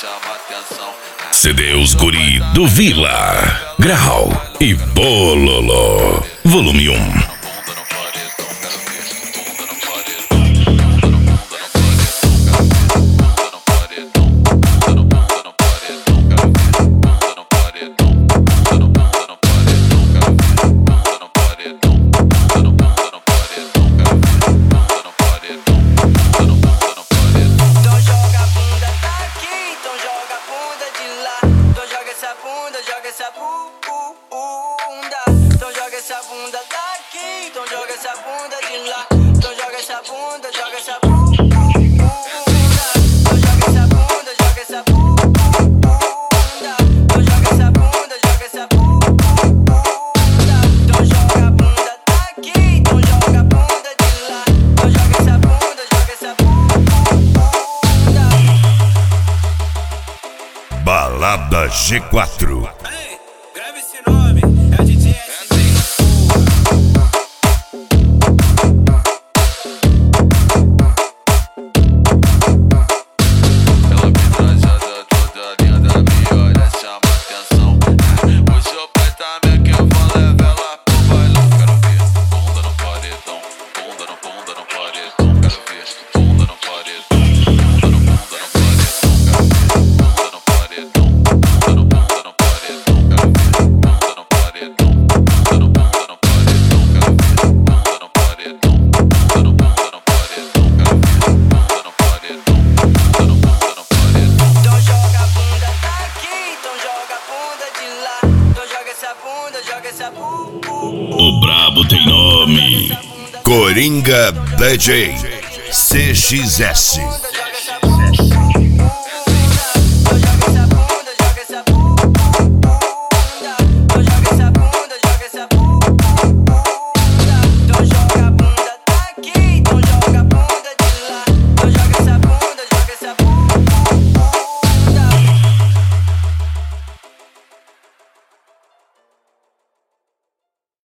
CD Os Guri do Vila, Grau e Bololô, volume 1. Balada G4. Ei, grave esse nome, é o DJ Ela me trajada toda linda, me olha, chama atenção. Hoje o pai também que eu vou levar ela pro bailão. Quero ver bunda no paredão, bunda no paredão. Quero ver bunda no paredão, bunda no paredão. O brabo tem nome. Coringa DJ CXS.